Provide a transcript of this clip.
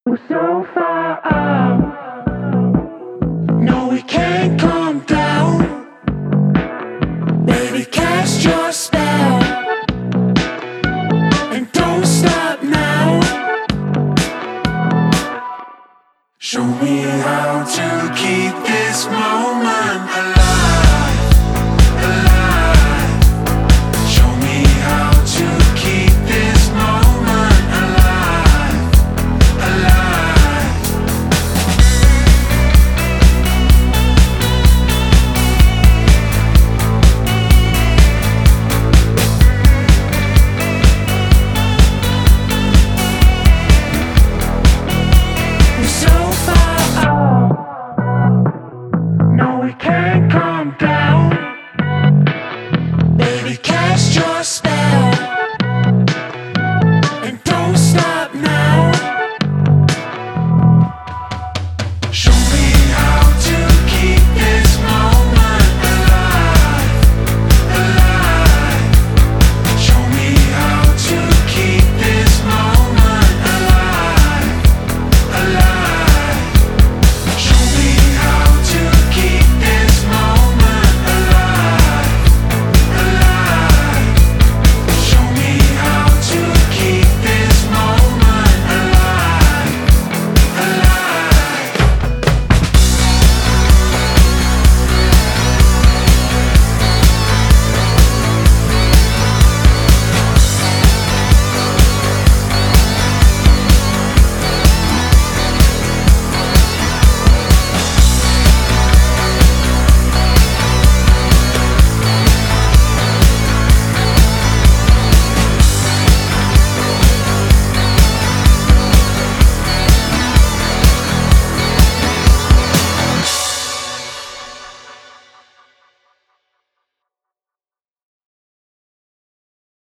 We're so far up. No, we can't come down. Baby, cast your spell and don't stop now. Show me how to keep this moment